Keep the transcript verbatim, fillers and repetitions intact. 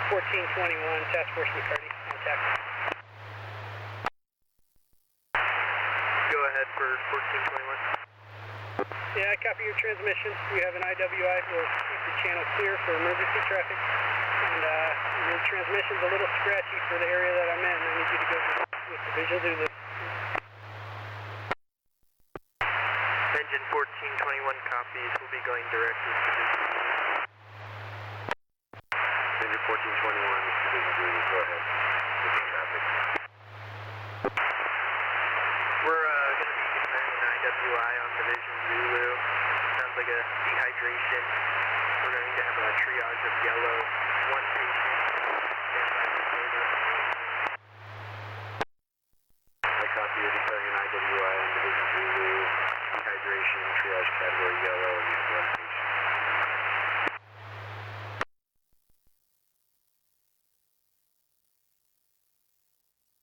fourteen twenty-one, Task Force McCarty, contact. Go ahead for fourteen twenty-one. Yeah, I copy your transmission. You have an I W I. We'll keep the channel clear for emergency traffic. And uh, your transmission's a little scratchy for the area that I'm in. I need you to go with the Visual Zulu. Engine fourteen twenty-one copies. We'll be going directly to Visual Zulu. Engine fourteen twenty-one, this is Visual Zulu. Go ahead. With the traffic. We're uh, going to be declaring an I W I on Division Zulu. Sounds like a dehydration. We're going to need to have a triage of yellow.